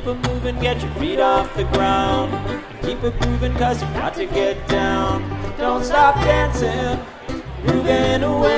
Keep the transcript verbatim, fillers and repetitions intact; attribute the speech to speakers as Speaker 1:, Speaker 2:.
Speaker 1: it moving, get your feet off the ground. And keep it moving, cause you got to get down. Don't stop dancing, moving away.